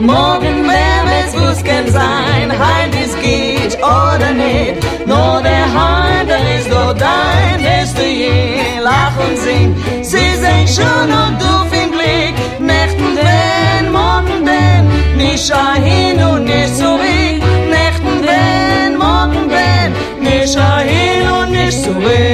Morgen wer weiß, wo's kann sein, heim ist geht oder nicht. Nur der Heim, der ist doch dein, wirst du je lach und sing. Sie sind schön und doof im Blick, Nächten wenn, morgen wenn, nicht hin und nicht zurück. Nächten wenn, morgen wenn, nicht hin und nicht zurück.